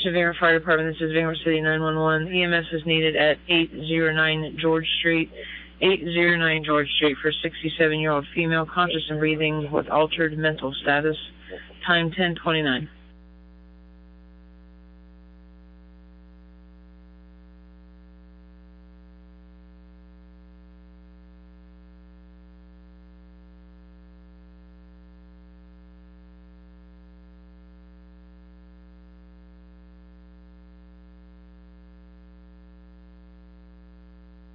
Bangor Fire Department, this is Bangor City 911. EMS is needed at 809 George Street. 809 George Street for 67-year-old female, conscious and breathing with altered mental status. Time 10:29.